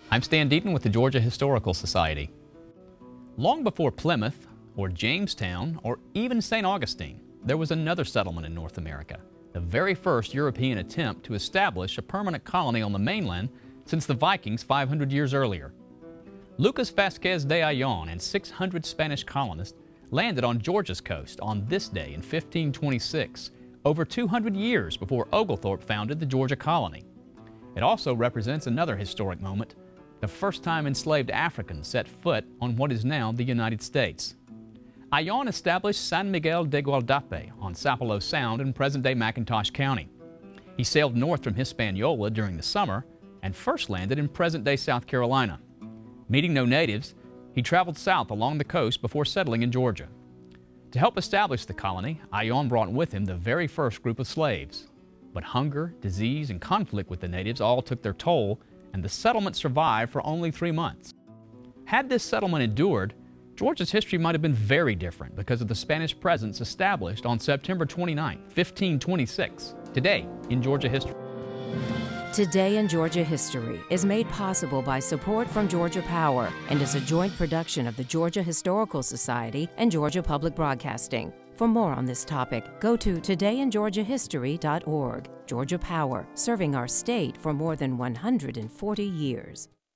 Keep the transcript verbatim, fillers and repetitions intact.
I'm Stan Deaton with the Georgia Historical Society. Long before Plymouth, or Jamestown, or even Saint Augustine, there was another settlement in North America, the very first European attempt to establish a permanent colony on the mainland since the Vikings five hundred years earlier. Lucas Vasquez de Ayllon and six hundred Spanish colonists landed on Georgia's coast on this day in fifteen twenty-six, over two hundred years before Oglethorpe founded the Georgia colony. It also represents another historic moment, the first time enslaved Africans set foot on what is now the United States. Ayllon established San Miguel de Gualdape on Sapelo Sound in present-day McIntosh County. He sailed north from Hispaniola during the summer and first landed in present-day South Carolina. Meeting no natives, he traveled south along the coast before settling in Georgia. To help establish the colony, Ayllon brought with him the very first group of slaves. But hunger, disease, and conflict with the natives all took their toll, and the settlement survived for only three months. Had this settlement endured, Georgia's history might have been very different because of the Spanish presence established on September twenty-ninth, fifteen twenty-six. Today in Georgia History. Today in Georgia History is made possible by support from Georgia Power and is a joint production of the Georgia Historical Society and Georgia Public Broadcasting. For more on this topic, go to today in georgia history dot org. Georgia Power, serving our state for more than one hundred forty years.